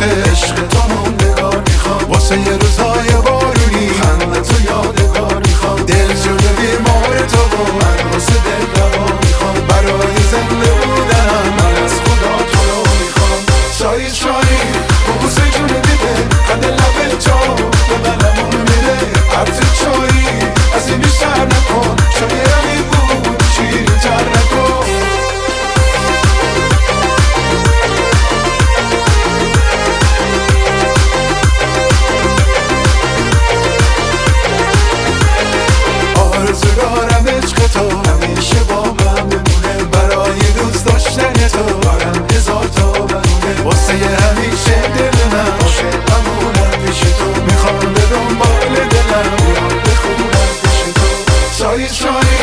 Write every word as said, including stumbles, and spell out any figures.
واسه عشق تو موندگار میخوام، واسه یه روزای بارونی خنده تو یادگار میخوام، دل شده بیمار تو و من واسه دل دوا میخوام، برای زنده بودن من از خدا تو رو میخوام. چایی چایی بوسه جون دیده قد لب چا به بلمون میده، عطر چایی از این بیشتر نکن، شایدی بود شیرین تر نکن. آرزوگارم عشق تو همیشه با من بمونه، برای دوست داشتن تو دارم هزار تا بهونه، واسه همیشه دل من عاشق بمونم پیش تو، میخوام به دنبال دلم بیام بخونم پیش تو. چایی چایی